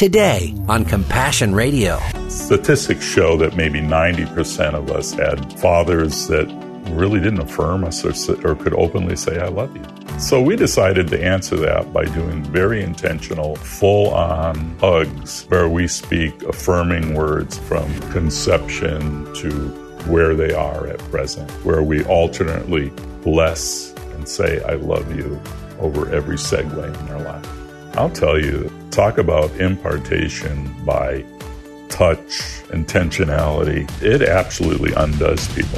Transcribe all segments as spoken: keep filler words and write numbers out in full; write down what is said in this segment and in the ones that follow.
today on Compassion Radio. Statistics show that maybe ninety percent of us had fathers that really didn't affirm us or, or could openly say, I love you. So we decided to answer that by doing very intentional, full-on hugs where we speak affirming words from conception to where they are at present, where we alternately bless and say, I love you over every segue in their life. I'll tell you, talk about impartation by touch, intentionality. It absolutely undoes people.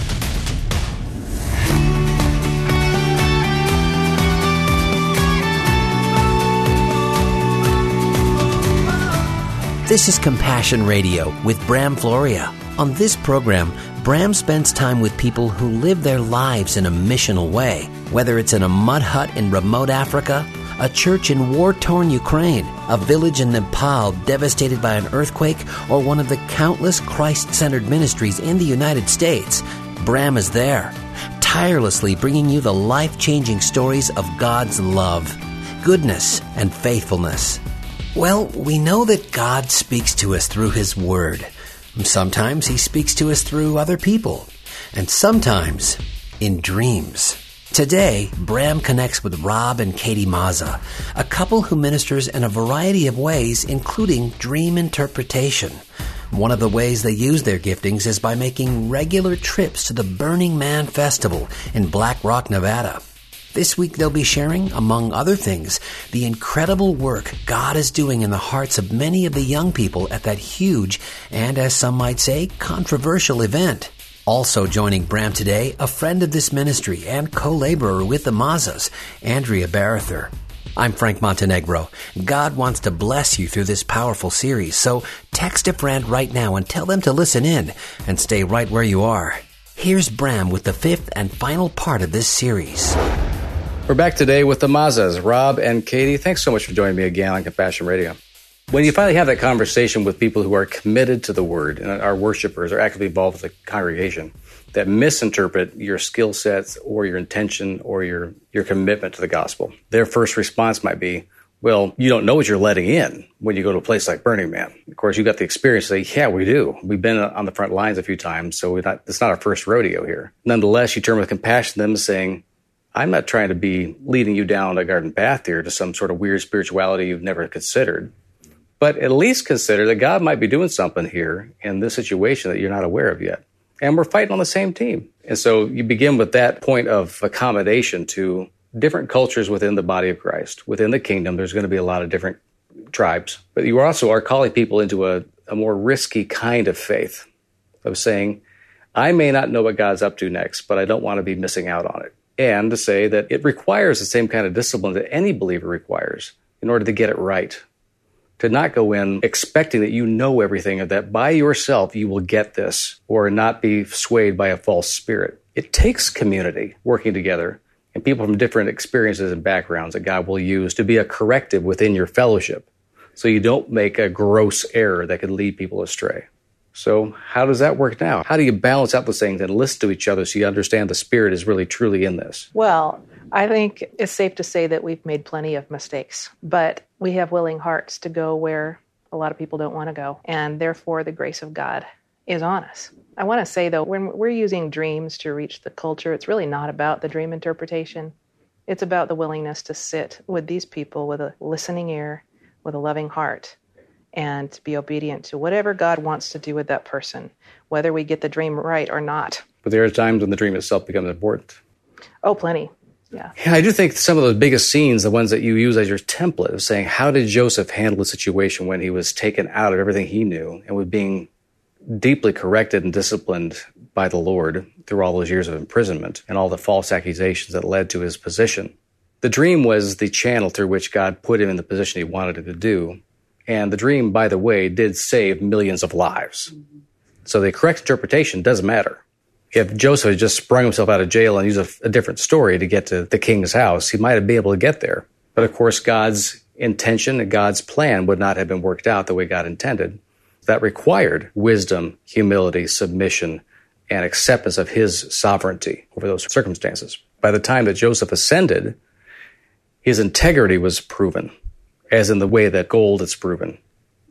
This is Compassion Radio with Bram Floria. On this program, Bram spends time with people who live their lives in a missional way, whether it's in a mud hut in remote Africa, a church in war-torn Ukraine, a village in Nepal devastated by an earthquake, or one of the countless Christ-centered ministries in the United States. Bram is there, tirelessly bringing you the life-changing stories of God's love, goodness, and faithfulness. Well, we know that God speaks to us through His Word. Sometimes He speaks to us through other people, and sometimes in dreams. Today, Bram connects with Rob and Katie Mazza, a couple who ministers in a variety of ways, including dream interpretation. One of the ways they use their giftings is by making regular trips to the Burning Man Festival in Black Rock, Nevada. This week they'll be sharing, among other things, the incredible work God is doing in the hearts of many of the young people at that huge and, as some might say, controversial event. Also joining Bram today, a friend of this ministry and co-laborer with the Mazzas, Andrea Barather. I'm Frank Montenegro. God wants to bless you through this powerful series, so text a friend right now and tell them to listen in and stay right where you are. Here's Bram with the fifth and final part of this series. We're back today with the Mazzas, Rob and Katie. Thanks so much for joining me again on Compassion Radio. When you finally have that conversation with people who are committed to the Word and are worshipers or actively involved with the congregation that misinterpret your skill sets or your intention or your, your commitment to the gospel, their first response might be, well, you don't know what you're letting in when you go to a place like Burning Man. Of course, you got the experience to say, yeah, we do. We've been on the front lines a few times, so we're not, it's not our first rodeo here. Nonetheless, you turn with compassion to them saying, I'm not trying to be leading you down a garden path here to some sort of weird spirituality you've never considered. But at least consider that God might be doing something here in this situation that you're not aware of yet. And we're fighting on the same team. And so you begin with that point of accommodation to different cultures within the body of Christ. Within the kingdom, there's going to be a lot of different tribes. But you also are calling people into a, a more risky kind of faith of saying, I may not know what God's up to next, but I don't want to be missing out on it. And to say that it requires the same kind of discipline that any believer requires in order to get it right. To not go in expecting that you know everything or that by yourself you will get this or not be swayed by a false spirit. It takes community working together and people from different experiences and backgrounds that God will use to be a corrective within your fellowship so you don't make a gross error that could lead people astray. So how does that work now? How do you balance out those things and listen to each other so you understand the Spirit is really truly in this? Well, I think it's safe to say that we've made plenty of mistakes, but we have willing hearts to go where a lot of people don't want to go, and therefore the grace of God is on us. I want to say, though, when we're using dreams to reach the culture, it's really not about the dream interpretation. It's about the willingness to sit with these people with a listening ear, with a loving heart, and to be obedient to whatever God wants to do with that person, whether we get the dream right or not. But there are times when the dream itself becomes important. Oh, plenty. Yeah. yeah. I do think some of the biggest scenes, the ones that you use as your template of saying, how did Joseph handle the situation when he was taken out of everything he knew and was being deeply corrected and disciplined by the Lord through all those years of imprisonment and all the false accusations that led to his position. The dream was the channel through which God put him in the position he wanted him to do. And the dream, by the way, did save millions of lives. Mm-hmm. So the correct interpretation doesn't matter. If Joseph had just sprung himself out of jail and used a, a different story to get to the king's house, he might have been able to get there. But of course, God's intention and God's plan would not have been worked out the way God intended. That required wisdom, humility, submission, and acceptance of his sovereignty over those circumstances. By the time that Joseph ascended, his integrity was proven, as in the way that gold is proven.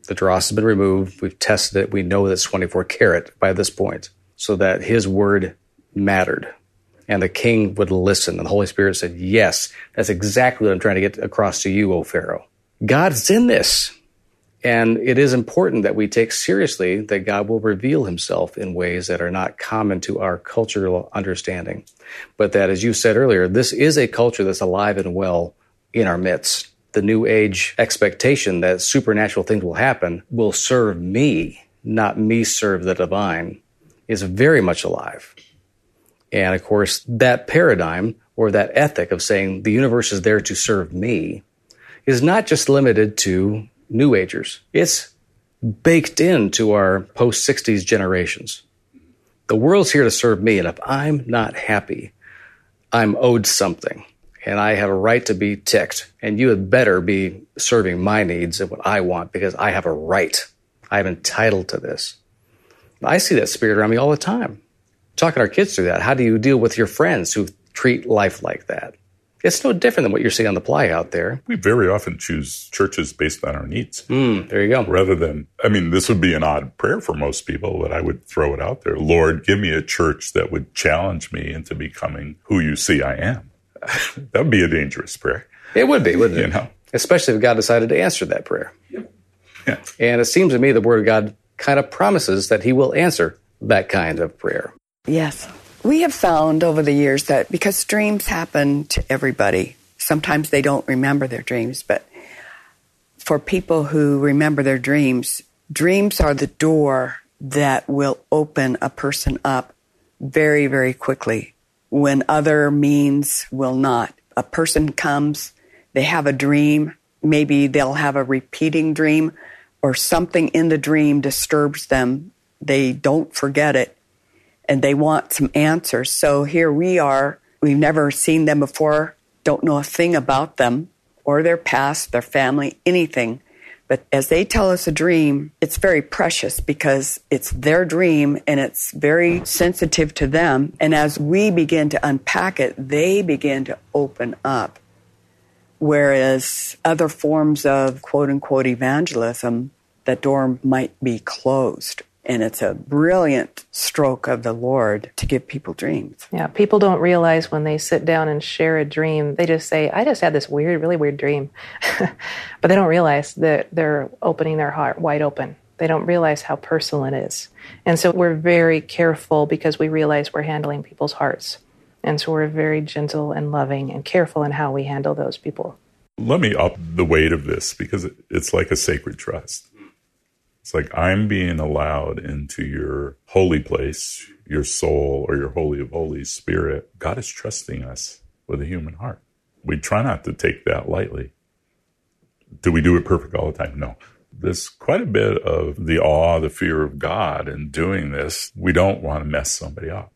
The dross has been removed. We've tested it. We know that it's twenty-four karat by this point, so that his word mattered. And the king would listen. And the Holy Spirit said, yes, that's exactly what I'm trying to get across to you, O Pharaoh. God's in this. And it is important that we take seriously that God will reveal himself in ways that are not common to our cultural understanding. But that, as you said earlier, this is a culture that's alive and well in our midst. The New Age expectation that supernatural things will happen will serve me, not me serve the divine, is very much alive. And of course, that paradigm or that ethic of saying the universe is there to serve me is not just limited to New Agers. It's baked into our post-sixties generations. The world's here to serve me, and if I'm not happy, I'm owed something, and I have a right to be ticked, and you had better be serving my needs and what I want because I have a right. I'm entitled to this. I see that spirit around me all the time. Talking our kids through that. How do you deal with your friends who treat life like that? It's no different than what you're seeing on the play out there. We very often choose churches based on our needs. Mm, there you go. Rather than, I mean, this would be an odd prayer for most people, but I would throw it out there. Lord, give me a church that would challenge me into becoming who you see I am. That would be a dangerous prayer. It would be, wouldn't it? You know? Especially if God decided to answer that prayer. Yeah. Yeah. And it seems to me the Word of God kind of promises that he will answer that kind of prayer. Yes. We have found over the years that because dreams happen to everybody, sometimes they don't remember their dreams, but for people who remember their dreams, dreams are the door that will open a person up very, very quickly when other means will not. A person comes, they have a dream, maybe they'll have a repeating dream or something in the dream disturbs them. They don't forget it. And they want some answers. So here we are. We've never seen them before, don't know a thing about them or their past, their family, anything. But as they tell us a dream, it's very precious because it's their dream and it's very sensitive to them. And as we begin to unpack it, they begin to open up. Whereas other forms of quote-unquote evangelism, that door might be closed. And it's a brilliant stroke of the Lord to give people dreams. Yeah, people don't realize when they sit down and share a dream, they just say, I just had this weird, really weird dream. But they don't realize that they're opening their heart wide open. They don't realize how personal it is. And so we're very careful because we realize we're handling people's hearts. And so we're very gentle and loving and careful in how we handle those people. Let me up the weight of this because it's like a sacred trust. It's like I'm being allowed into your holy place, your soul, or your holy of holies spirit. God is trusting us with a human heart. We try not to take that lightly. Do we do it perfect all the time? No. There's quite a bit of the awe, the fear of God in doing this. We don't want to mess somebody up.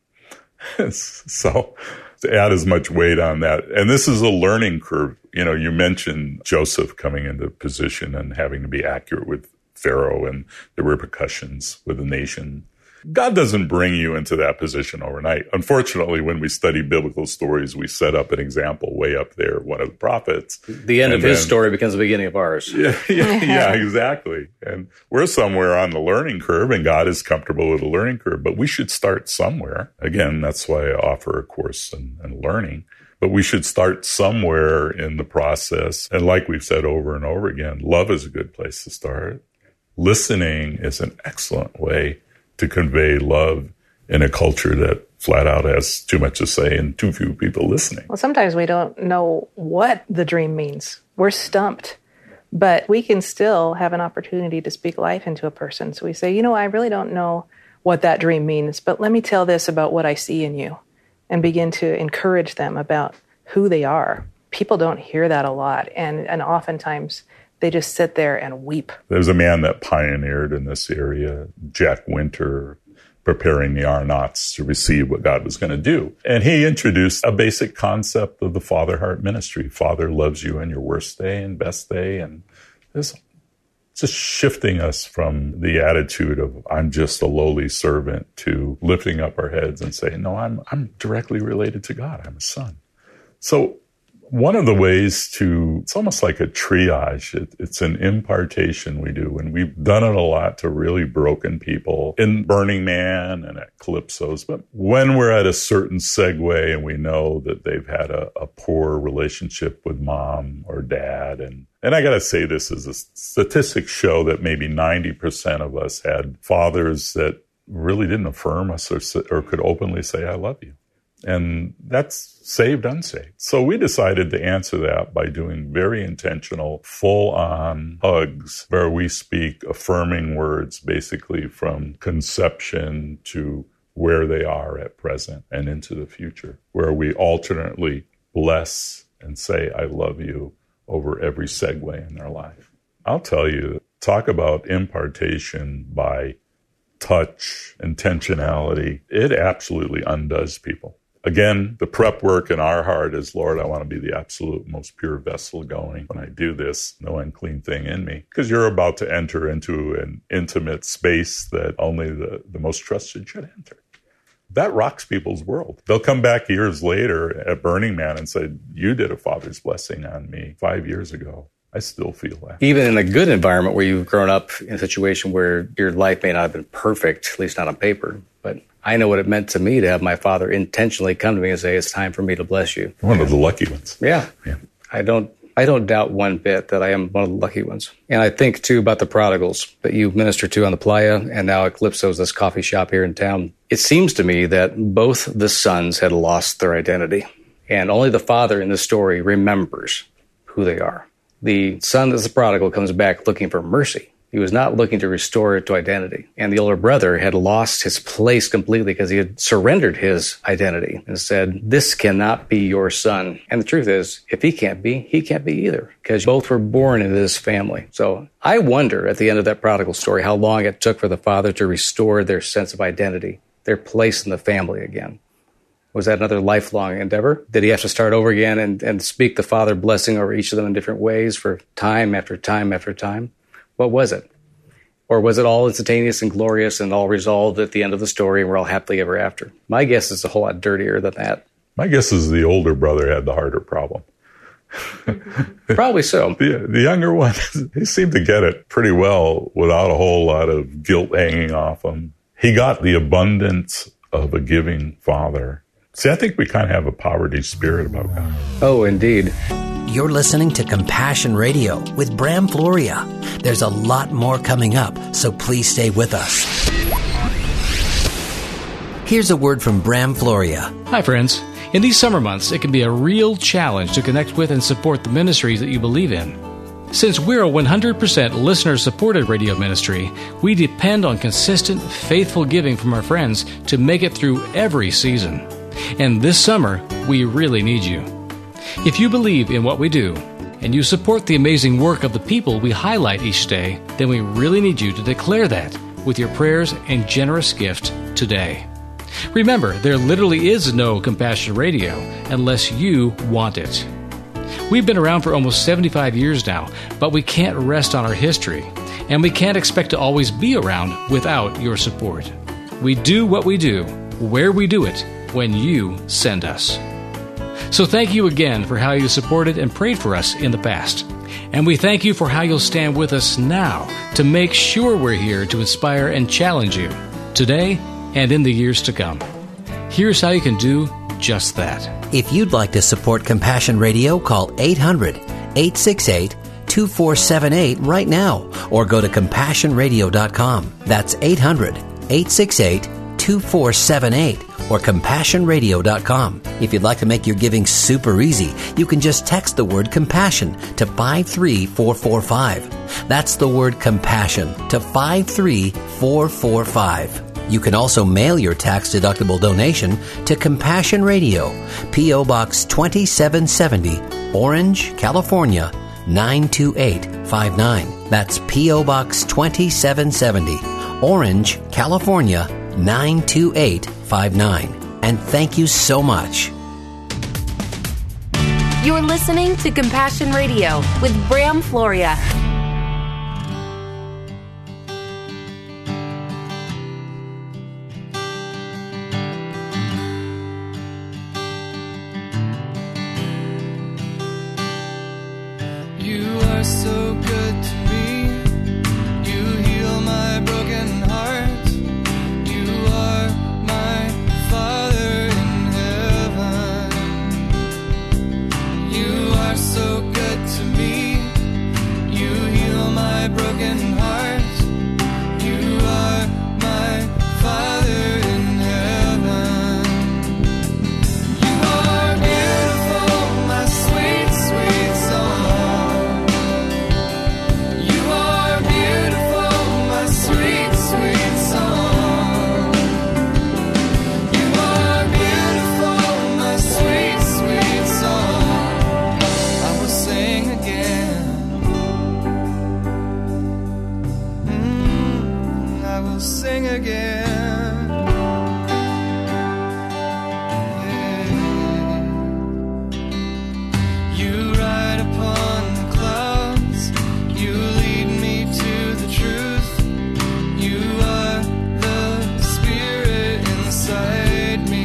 So to add as much weight on that, and this is a learning curve. You know, you mentioned Joseph coming into position and having to be accurate with Pharaoh and the repercussions with the nation. God doesn't bring you into that position overnight. Unfortunately, when we study biblical stories, we set up an example way up there, one of the prophets. The end of his then, story becomes the beginning of ours. Yeah, yeah, yeah, exactly. And we're somewhere on the learning curve, and God is comfortable with the learning curve. But we should start somewhere. Again, that's why I offer a course in, in learning. But we should start somewhere in the process. And like we've said over and over again, love is a good place to start. Listening is an excellent way to convey love in a culture that flat out has too much to say and too few people listening. Well, sometimes we don't know what the dream means. We're stumped. But we can still have an opportunity to speak life into a person. So we say, you know, I really don't know what that dream means, but let me tell this about what I see in you, and begin to encourage them about who they are. People don't hear that a lot. And, and oftentimes they just sit there and weep. There's a man that pioneered in this area, Jack Winter, preparing the Arnotts to receive what God was going to do. And he introduced a basic concept of the Father Heart Ministry. Father loves you on your worst day and best day. And this just shifting us from the attitude of I'm just a lowly servant to lifting up our heads and saying, no, I'm I'm directly related to God. I'm a son. So One of the ways to, it's almost like a triage. It, it's an impartation we do. And we've done it a lot to really broken people in Burning Man and at Calypso's. But when we're at a certain segue and we know that they've had a, a poor relationship with mom or dad, and And I got to say this as a statistics show that maybe ninety percent of us had fathers that really didn't affirm us or, or could openly say, I love you. And that's saved, unsaved. So we decided to answer that by doing very intentional, full-on hugs where we speak affirming words basically from conception to where they are at present and into the future, where we alternately bless and say, I love you over every segue in their life. I'll tell you, talk about impartation by touch, intentionality. It absolutely undoes people. Again, the prep work in our heart is, Lord, I want to be the absolute most pure vessel going. When I do this, no unclean thing in me. Because you're about to enter into an intimate space that only the, the most trusted should enter. That rocks people's world. They'll come back years later at Burning Man and say, you did a Father's blessing on me five years ago. I still feel that. Even in a good environment where you've grown up in a situation where your life may not have been perfect, at least not on paper, but I know what it meant to me to have my father intentionally come to me and say, it's time for me to bless you. One of the lucky ones. Yeah. yeah. I don't I don't doubt one bit that I am one of the lucky ones. And I think, too, about the prodigals that you minister to on the Playa and now at Calypso's, this coffee shop here in town. It seems to me that both the sons had lost their identity, and only the father in the story remembers who they are. The son that's the prodigal comes back looking for mercy. He was not looking to restore it to identity. And the older brother had lost his place completely because he had surrendered his identity and said, this cannot be your son. And the truth is, if he can't be, he can't be either, because both were born into this family. So I wonder at the end of that prodigal story how long it took for the father to restore their sense of identity, their place in the family again. Was that another lifelong endeavor? Did he have to start over again and, and speak the father blessing over each of them in different ways for time after time after time? What was it? Or was it all instantaneous and glorious and all resolved at the end of the story and we're all happily ever after? My guess is a whole lot dirtier than that. My guess is the older brother had the harder problem. Probably so. The, the younger one, he seemed to get it pretty well without a whole lot of guilt hanging off him. He got the abundance of a giving father. See, I think we kind of have a poverty spirit about God. Oh, indeed. You're listening to Compassion Radio with Bram Floria. There's a lot more coming up, so please stay with us. Here's a word from Bram Floria. Hi, friends. In these summer months, it can be a real challenge to connect with and support the ministries that you believe in. Since we're a one hundred percent listener-supported radio ministry, we depend on consistent, faithful giving from our friends to make it through every season. And this summer, we really need you. If you believe in what we do, and you support the amazing work of the people we highlight each day, then we really need you to declare that with your prayers and generous gift today. Remember, there literally is no Compassion Radio unless you want it. We've been around for almost seventy-five years now, but we can't rest on our history, and we can't expect to always be around without your support. We do what we do, where we do it, when you send us. So thank you again for how you supported and prayed for us in the past. And we thank you for how you'll stand with us now to make sure we're here to inspire and challenge you today and in the years to come. Here's how you can do just that. If you'd like to support Compassion Radio, call eight hundred, eight six eight, two four seven eight right now or go to compassion radio dot com. That's eight hundred, eight six eight, two four seven eight or compassion radio dot com. If you'd like to make your giving super easy, you can just text the word compassion to five three four four five. That's the word compassion to five three four four five. You can also mail your tax-deductible donation to Compassion Radio, P O. Box twenty-seven seventy, Orange, California, nine two eight five nine. That's P O. Box twenty-seven seventy, Orange, California, nine two eight five nine. And thank you so much. You're listening to Compassion Radio with Bram Floria. good to me. You heal my broken heart. You are my Father in heaven. You are so good to me. You heal my broken heart. You are my Father in heaven. You are beautiful, my sweet, sweet song. You are beautiful, my sweet, sweet song. You are beautiful, my sweet, sweet song. I will sing again. Mm, I will sing again. You ride upon the clouds. You lead me to the truth. You are the Spirit inside me.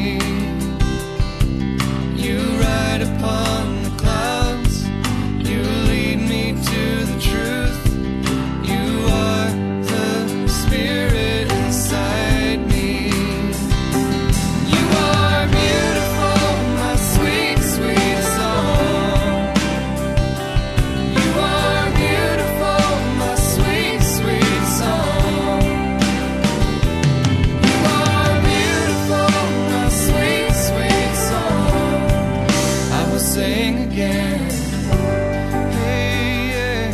You ride upon the clouds. You lead me to the truth. You are the Spirit inside me. You are beautiful, my sweet, sweet song. You are beautiful, my sweet, sweet song. You are beautiful, my sweet, sweet song. I will sing again. Hey, yeah,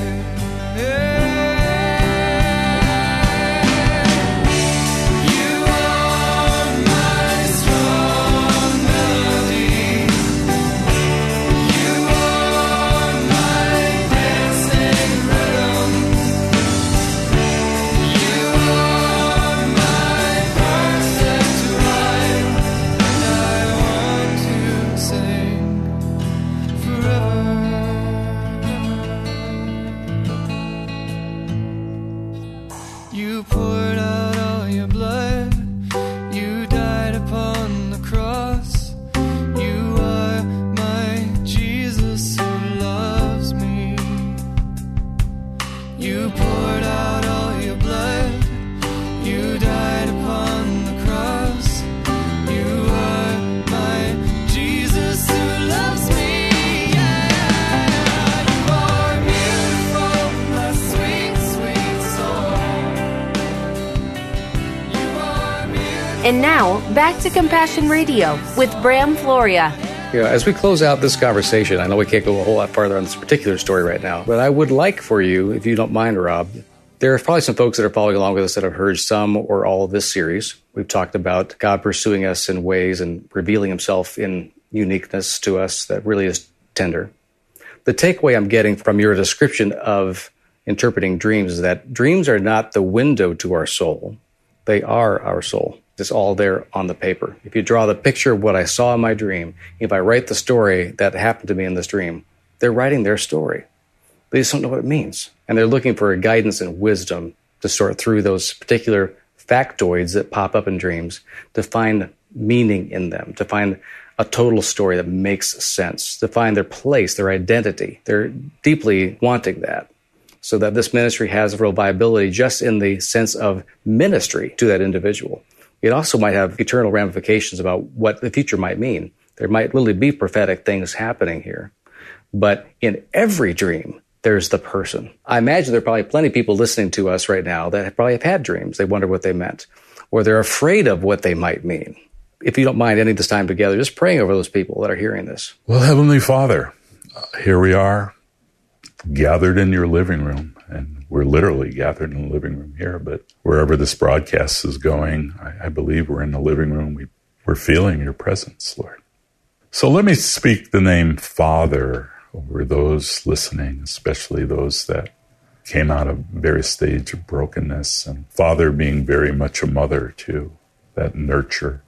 yeah. You are my strong melody. You are my dancing rhythm. You are my perfect life, and I want to sing forever. You poured out all your blood. You died upon the cross. You are my Jesus who loves me. You poured out all your blood. You died upon the cross. You are my Jesus who loves me. Yeah, you are beautiful, my sweet, sweet song. You are beautiful. And now, back to Compassion Radio with Bram Floria. You know, as we close out this conversation, I know we can't go a whole lot farther on this particular story right now, but I would like for you, if you don't mind, Rob, there are probably some folks that are following along with us that have heard some or all of this series. We've talked about God pursuing us in ways and revealing himself in uniqueness to us that really is tender. The takeaway I'm getting from your description of interpreting dreams is that dreams are not the window to our soul. They are our soul. It's all there on the paper. If you draw the picture of what I saw in my dream, if I write the story that happened to me in this dream, they're writing their story. They just don't know what it means. And they're looking for guidance and wisdom to sort through those particular factoids that pop up in dreams, to find meaning in them, to find a total story that makes sense, to find their place, their identity. They're deeply wanting that, so that this ministry has a real viability just in the sense of ministry to that individual. It also might have eternal ramifications about what the future might mean. There might literally be prophetic things happening here. But in every dream, there's the person. I imagine there are probably plenty of people listening to us right now that probably have had dreams. They wonder what they meant, or they're afraid of what they might mean. If you don't mind ending this time together, just praying over those people that are hearing this. Well, Heavenly Father, uh, here we are, gathered in your living room, and we're literally gathered in the living room here, but wherever this broadcast is going, I, I believe we're in the living room. We, we're feeling your presence, Lord. So let me speak the name Father over those listening, especially those that came out of various stage of brokenness, and Father being very much a mother too, that nurture.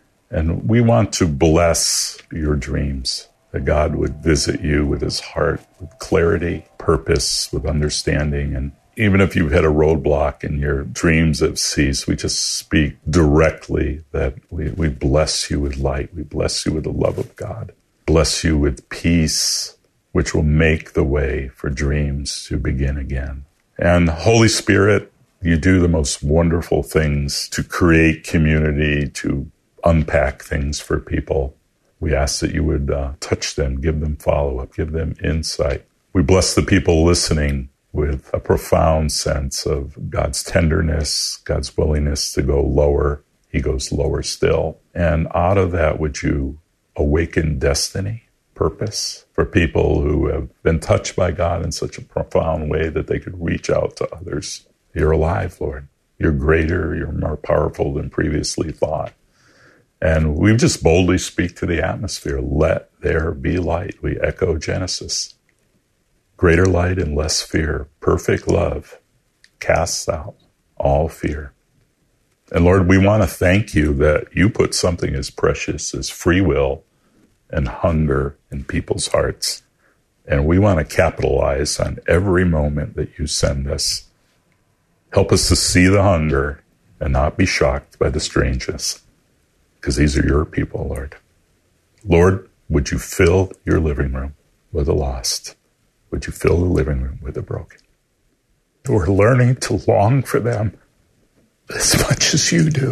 And we want to bless your dreams, that God would visit you with his heart, with clarity, purpose, with understanding. And even if you've had a roadblock and your dreams have ceased, we just speak directly that we, we bless you with light. We bless you with the love of God. Bless you with peace, which will make the way for dreams to begin again. And Holy Spirit, you do the most wonderful things to create community, to unpack things for people. We ask that you would uh, touch them, give them follow-up, give them insight. We bless the people listening with a profound sense of God's tenderness, God's willingness to go lower. He goes lower still. And out of that, would you awaken destiny, purpose for people who have been touched by God in such a profound way that they could reach out to others. You're alive, Lord. You're greater. You're more powerful than previously thought. And we just boldly speak to the atmosphere. Let there be light. We echo Genesis. Greater light and less fear. Perfect love casts out all fear. And Lord, we want to thank you that you put something as precious as free will and hunger in people's hearts. And we want to capitalize on every moment that you send us. Help us to see the hunger and not be shocked by the strangeness, because these are your people, Lord. Lord, would you fill your living room with the lost? Would you fill the living room with the broken? We're learning to long for them as much as you do.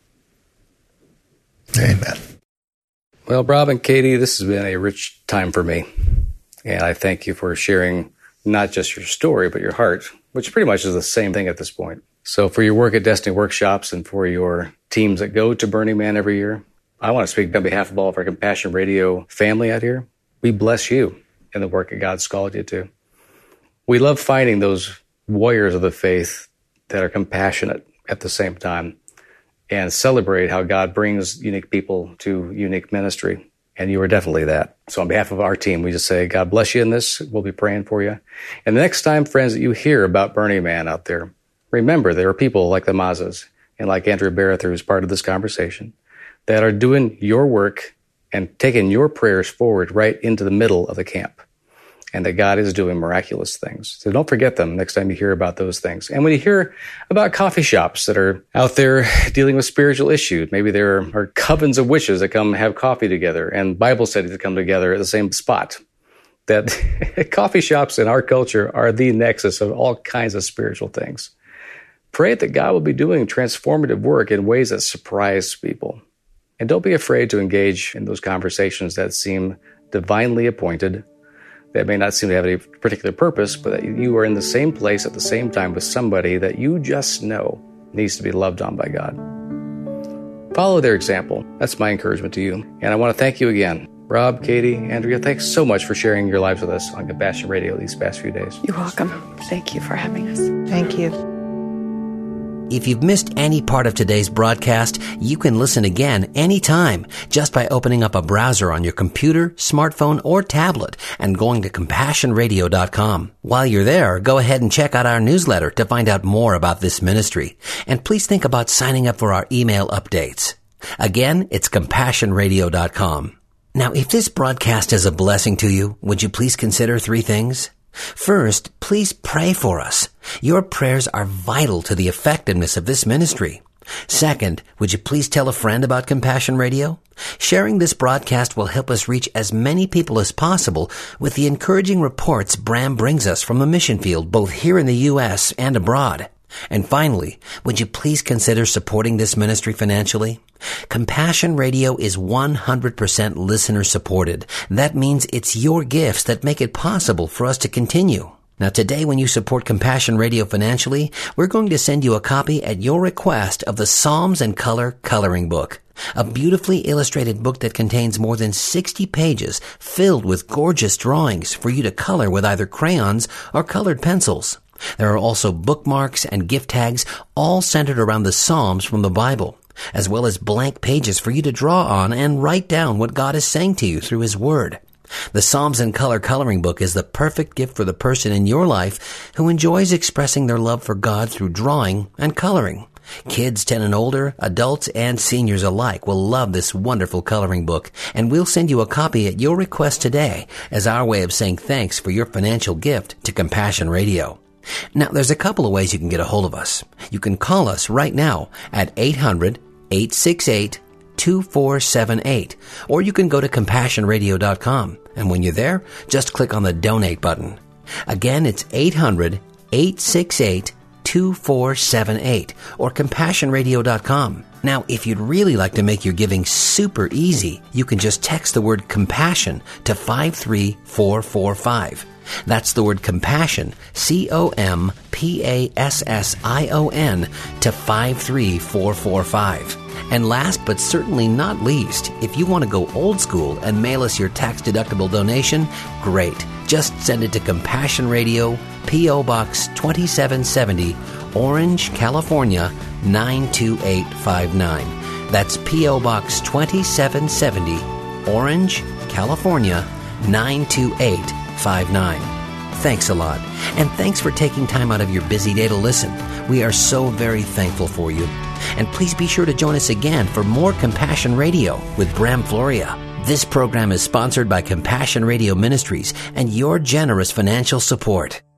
Amen. Well, Rob and Katie, this has been a rich time for me. And I thank you for sharing not just your story, but your heart, which pretty much is the same thing at this point. So for your work at Destiny Workshops and for your teams that go to Burning Man every year, I want to speak on behalf of all of our Compassion Radio family out here. We bless you in the work that God's called you to. We love finding those warriors of the faith that are compassionate at the same time and celebrate how God brings unique people to unique ministry. And you are definitely that. So on behalf of our team, we just say, God bless you in this. We'll be praying for you. And the next time, friends, that you hear about Burning Man out there, remember there are people like the Mazas and like Andrew Barather, who's part of this conversation, that are doing your work and taking your prayers forward right into the middle of the camp. And that God is doing miraculous things. So don't forget them next time you hear about those things. And when you hear about coffee shops that are out there dealing with spiritual issues, maybe there are covens of witches that come have coffee together and Bible studies that come together at the same spot. That coffee shops in our culture are the nexus of all kinds of spiritual things. Pray that God will be doing transformative work in ways that surprise people. And don't be afraid to engage in those conversations that seem divinely appointed, that may not seem to have any particular purpose, but that you are in the same place at the same time with somebody that you just know needs to be loved on by God. Follow their example. That's my encouragement to you. And I want to thank you again. Rob, Katie, Andrea, thanks so much for sharing your lives with us on Compassion Radio these past few days. You're welcome. Thank you for having us. Thank you. If you've missed any part of today's broadcast, you can listen again anytime just by opening up a browser on your computer, smartphone, or tablet and going to compassion radio dot com. While you're there, go ahead and check out our newsletter to find out more about this ministry. And please think about signing up for our email updates. Again, it's compassion radio dot com. Now, if this broadcast is a blessing to you, would you please consider three things? First, please pray for us. Your prayers are vital to the effectiveness of this ministry. Second, would you please tell a friend about Compassion Radio? Sharing this broadcast will help us reach as many people as possible with the encouraging reports Bram brings us from the mission field, both here in the U S and abroad. And finally, would you please consider supporting this ministry financially? Compassion Radio is one hundred percent listener supported. That means it's your gifts that make it possible for us to continue. Now today, when you support Compassion Radio financially, we're going to send you a copy at your request of the Psalms and Color Coloring Book, a beautifully illustrated book that contains more than sixty pages filled with gorgeous drawings for you to color with either crayons or colored pencils. There are also bookmarks and gift tags all centered around the Psalms from the Bible, as well as blank pages for you to draw on and write down what God is saying to you through His Word. The Psalms and Color Coloring Book is the perfect gift for the person in your life who enjoys expressing their love for God through drawing and coloring. Kids ten and older, adults and seniors alike will love this wonderful coloring book, and we'll send you a copy at your request today as our way of saying thanks for your financial gift to Compassion Radio. Now, there's a couple of ways you can get a hold of us. You can call us right now at eight hundred, eight six eight, two four seven eight. Or you can go to compassion radio dot com. And when you're there, just click on the donate button. Again, it's eight hundred, eight six eight, two four seven eight or compassion radio dot com. Now, if you'd really like to make your giving super easy, you can just text the word compassion to five three four four five. That's the word compassion, C O M P A S S I O N, to five three four four five. And last but certainly not least, if you want to go old school and mail us your tax-deductible donation, great. Just send it to Compassion Radio, P O. Box twenty-seven seventy, Orange, California, nine two eight five nine. That's P O. Box twenty-seven seventy, Orange, California, nine two eight five nine. Thanks a lot. And thanks for taking time out of your busy day to listen. We are so very thankful for you. And please be sure to join us again for more Compassion Radio with Bram Floria. This program is sponsored by Compassion Radio Ministries and your generous financial support.